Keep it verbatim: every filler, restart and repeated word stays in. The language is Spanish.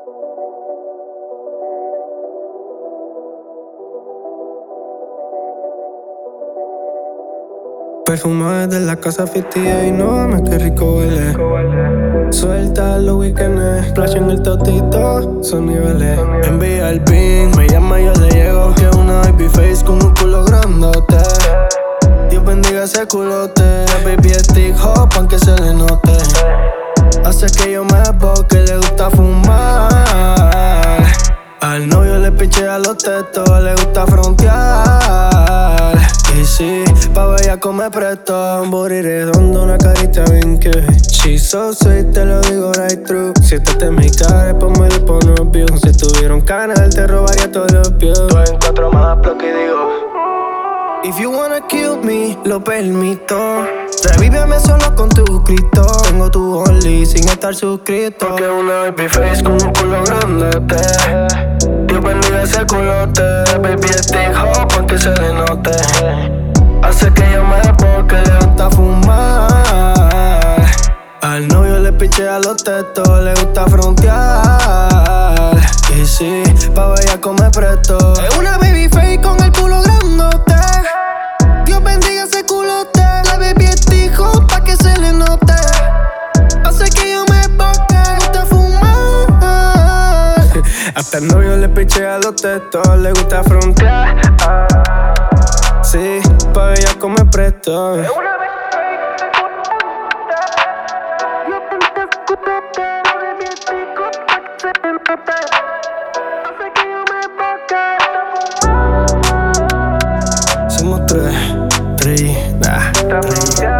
Perfume desde la casa cincuenta y no mames qué rico huele. Suelta los weekends, splash en el totito, son niveles. Envía el ping, me llama yo le llego. Que una baby face con un culo grandote. Dios bendiga ese culote. Baby es stick hop aunque se le note. Hace que yo me boque, le gusta fumar. Al novio le pichea los tetos, le gusta frontear. Y sí, pa' bellaco me prestó un booty redondo, una carita bien que she's so sweet, te lo digo right true. Si esta es mi cara, ponme el pono view. Si tuviera un canal, te robaría todos los views. Dos en cuatro más, lo que digo. If you wanna kill me, lo permito. Revíveme solo con tu grito. Tengo tu only sin estar suscrito. Porque una baby face con un culo grandote. Dios bendiga ese culote. Baby stick hop aunque se le note. Hace que yo me porque le gusta fumar. Al novio le pichea los tetos, le gusta frontear. Y sí, pa' bellaco me presto. Es una baby face con el culo grandote. Dios bendiga ese culote. La baby stick hop pa' que se le note. Hace que yo me porque le gusta fumar. Hasta el novio le pichea los tetos, le gusta frontear. Sí, pa' bellaco me presto. Somos tres, tres, nah, tres.